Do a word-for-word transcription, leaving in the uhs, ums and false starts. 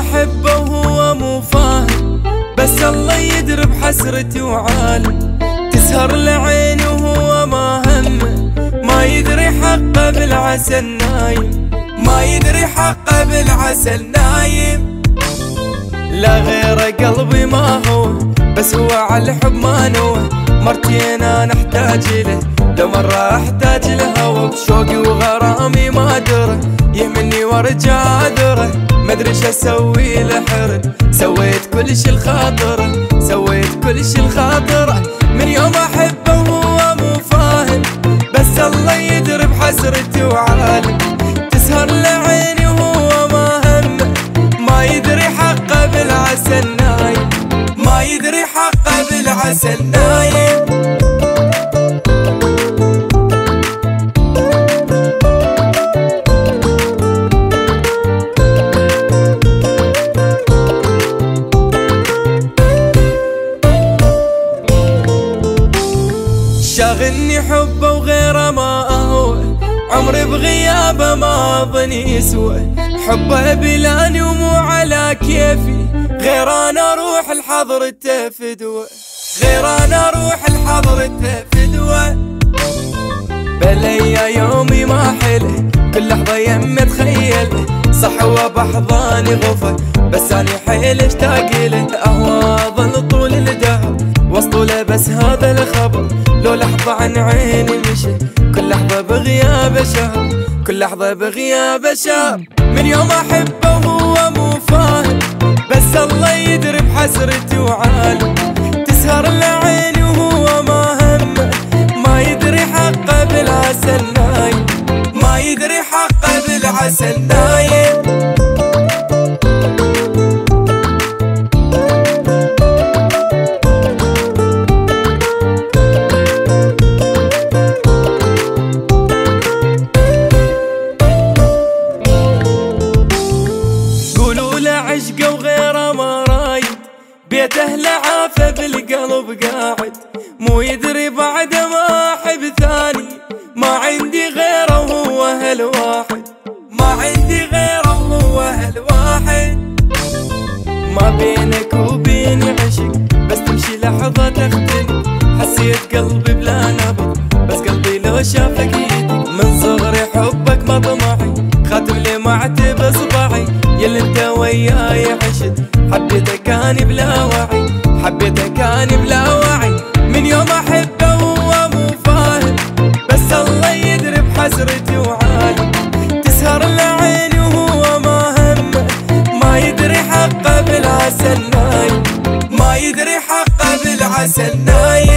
احبه وهو مو فاهم، بس الله يدري بحسرتي وعالم. تسهر لعيني وهو ما همه، ما يدري حقه بالعسل نايم، ما يدري حقه بالعسل نايم. لا غير قلبي ما هو، بس هو على الحب ما نوه. مرتين انا احتاج له، لو مرة احتاج لهوى. بشوقي وغرامي ما ادري، يهمني وارجع ادري. مدري شو اسوي له حرد، سويت كل شي لخاطره، سويت كل شي لخاطره. من يوم احبه وهو مو فاهم، بس الله يدري بحسرتي وعالم. تسهر لعيني وهو ما همه، ما يدري حقه بالعسل نايم، ما يدري حقه بالعسل نايم. شاغلني حبه وغيره ما اهوى، عمري بغيابه ما اظن يسوى. حبه بلاني ومو على كيفي، غير انا اروح لحضرته فدوى، غير انا اروح لحضرته فدوى. بليا يومي ما حله، كل لحظة يمه تخيله. صح هو بحضاني غفى، بس اني حيل اشتاق له. اهوى ظل طول الدهر وصله، بس هذا الخبر لو لحظة عن عيني مشي. كل لحظة بغيابه شهر، كل لحظة بغيابه شهر. من يوم احبه وهو مو فاهم، بس الله يدري بحسرتي وعالم. تسهر لعيني وهو ما همه، ما يدري حقه بالعسل نايم، ما يدري حقه بالعسل نايم. عشقه وغيره ما رايد، بيت اهله عافه بالقلب قاعد. مو يدري بعد ما احب ثاني، ما عندي غيره وهو هالواحد، ما عندي غيره وهو هالواحد. ما بينك وبيني عشق، بس تمشي لحظة تختلف. حسيت قلبي بلا نبض، بس قلبي لو شافك يدق. من صغري حبك مطمعي، خاتم لي معتب اصبعي. يلي انت وياي عشت، حبيتك اني بلا وعي، حبيتك اني بلا وعي. من يوم احبه وهو مو فاهم، بس الله يدري بحسرتي وعالم. تسهر لعيني وهو ما همه، ما يدري حقه بالعسل نايم، ما يدري حقه بالعسل نايم.